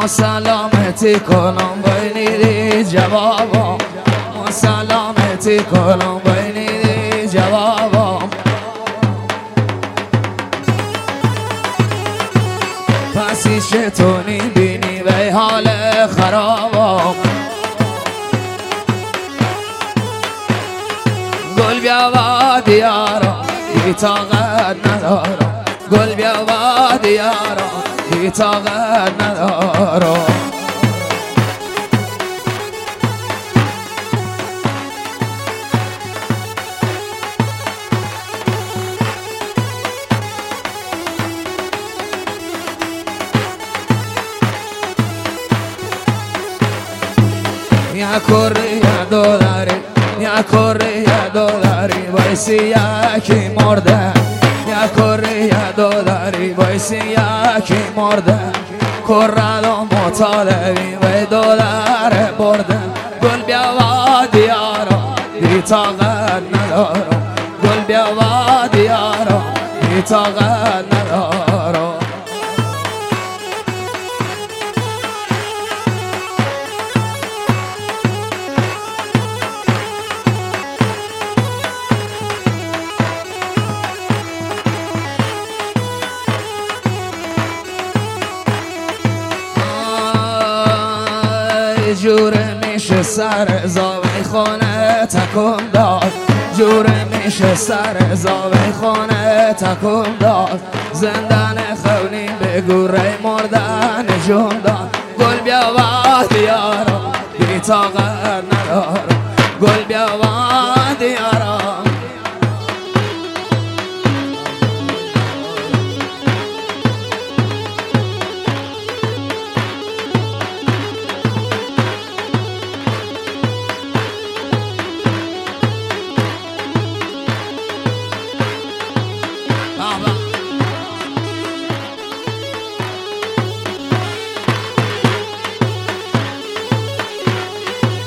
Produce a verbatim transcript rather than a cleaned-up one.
مسلامتی کنم بینیدی جوابم مسلامتی کنم بینیدی جوابم پسی شتونی بینی وی حال خرابم گل بیا و دیارم بی طاقت ندارم گل بیا و دیارم بی طاقت ندارم یا کره یا دولاری یا کره یا دولاری بایسی یکی مرده یا کره یا دولاری بایسی یکی مرده کره و مطالبی و دولار برده گل بیا و دیارم بی طاقت ندارم گل بیا و دیارم بی طاقت ندارم جوره میشه سر زاوی خانه تکم داد جوره میشه سر زاوی خانه تکم داد زندان خونی به گوره مردن جون داد گل بیا و دیارم بی طاقت ندارم